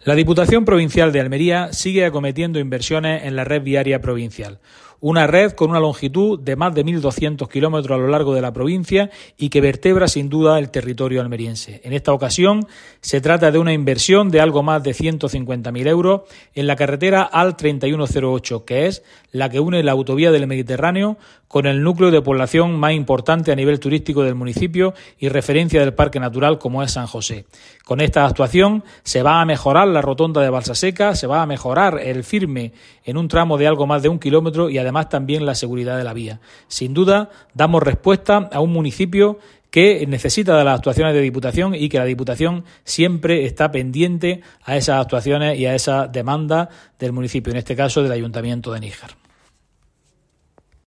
La Diputación Provincial de Almería sigue acometiendo inversiones en la red viaria provincial. Una red con una longitud de más de 1.200 kilómetros a lo largo de la provincia y que vertebra sin duda el territorio almeriense. En esta ocasión se trata de una inversión de algo más de 150.000 euros en la carretera AL 3108, que es la que une la autovía del Mediterráneo con el núcleo de población más importante a nivel turístico del municipio y referencia del Parque Natural como es San José. Con esta actuación se va a mejorar la rotonda de Balsaseca, se va a mejorar el firme en un tramo de algo más de 1 kilómetro y además también la seguridad de la vía. Sin duda, damos respuesta a un municipio que necesita de las actuaciones de Diputación y que la Diputación siempre está pendiente a esas actuaciones y a esa demanda del municipio, en este caso del Ayuntamiento de Níjar.